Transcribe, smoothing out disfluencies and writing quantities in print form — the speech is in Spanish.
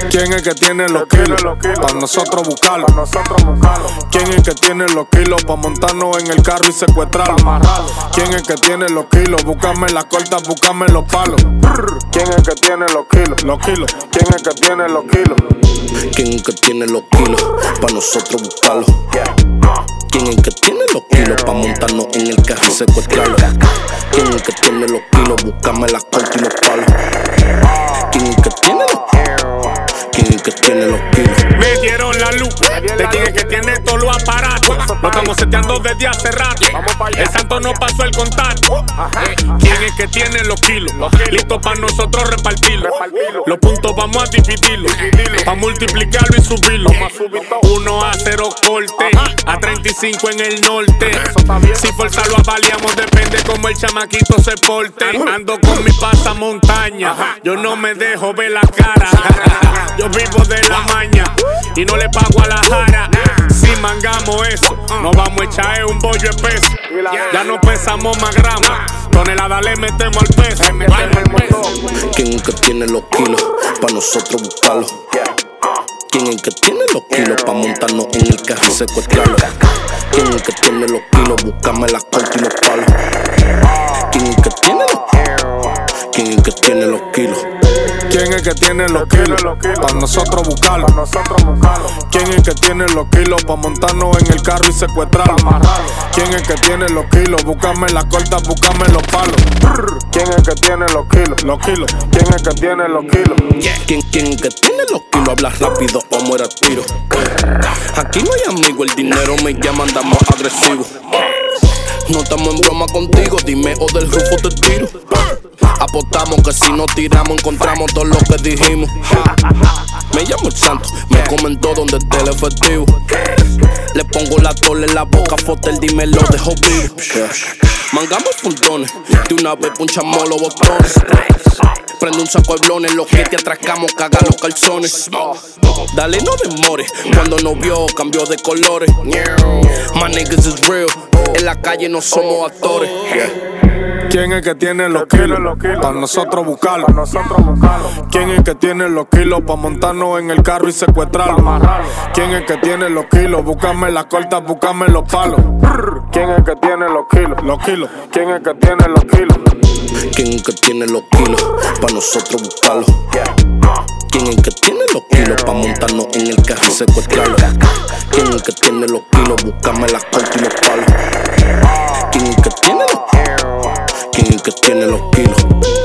¿Quién es que tiene los kilos? Pa' nosotros buscarlo. ¿Quién es que tiene los kilos? Pa' montarnos en el carro y secuestrarlo. ¿Quién es que tiene los kilos? Búscame las cortas, búscame los palos. ¿Quién es que tiene los kilos? Los kilos. ¿Quién es que tiene los kilos? ¿Quién es que tiene los kilos? Pa' nosotros buscarlo. ¿Quién es que tiene los kilos? Pa' montarnos en el carro y secuestrarlo. ¿Quién es que tiene los kilos? Búscame las cortas y los palos. ¿Quién es que tiene los kilos? ¿Quién es que tiene los kilos? Me dieron la luz de quién es que tiene todos los aparatos. Lo estamos seteando desde hace rato. El santo no pasó el contacto. ¿Quién es que tiene los kilos? Listo para nosotros repartirlo. Los puntos vamos a dividirlos, pa' multiplicarlo y subirlo. 1-0 corte, a 35 en el norte. Si fuerza lo avaliamos, depende como el chamaquito se porte. Ando con mi pasamontaña, yo no me dejo ver la cara. Yo vivo de la maña y no le pago a la jara. Si mangamos eso, nos vamos a echar un bollo espeso. Ya no pesamos más gramos, toneladas le metemos al peso. ¿Quién es que tiene los kilos? Pa' nosotros buscarlo. ¿Quién es que tiene los kilos? Pa' montarnos en el carro y secuestrarlo. ¿Quién es que tiene los kilos? Búscame las cortas y los palos. ¿Quién es que tiene los kilos? ¿Quién es que tiene los kilos? ¿Quién es que tiene los kilos? Pa' nosotros buscarlo. ¿Quién es que tiene los kilos? Pa' montarnos en el carro y secuestrarlo. ¿Quién es que tiene los kilos? Búscame las cortas, búscame los palos. ¿Quién es que tiene los kilos? Los kilos. ¿Quién es que tiene los kilos? ¿Quién es que tiene los kilos? Habla rápido o muera tiro. Aquí no hay amigo, el dinero me llama, andamos agresivos. No estamos en broma contigo, dime o del rufo te tiro. Apostamos que si no tiramos encontramos todo lo que dijimos. Me llamo el santo, me comentó donde esté el efectivo. Le pongo la tola en la boca, fotel, dime lo dejo vivo. Mangamos puntones, de una vez punchamos los botones. Prende un saco de blones, lo que te atracamos, caga los calzones. Dale, no demores, cuando nos vio cambió de colores. My niggas is real, en la calle no somos actores. ¿Quién es que tiene los kilos? Pa' nosotros buscarlo. ¿Quién es que tiene los kilos? Pa' montarnos en el carro y secuestrarlo. ¿Quién es que tiene los kilos? Búscame las cortas, búscame los palos. ¿Quién es que tiene los kilos? Los kilos. ¿Quién es que tiene los kilos? ¿Quién es que tiene los kilos? Pa' nosotros buscarlo. ¿Quién es que tiene los kilos? Pa' montarnos en el carro y secuestrarlo. ¿Quién es que tiene los kilos? Búscame las cortas y los palos. ¿Quién es que tiene los kilos? ¿Quién es que tiene los kilos?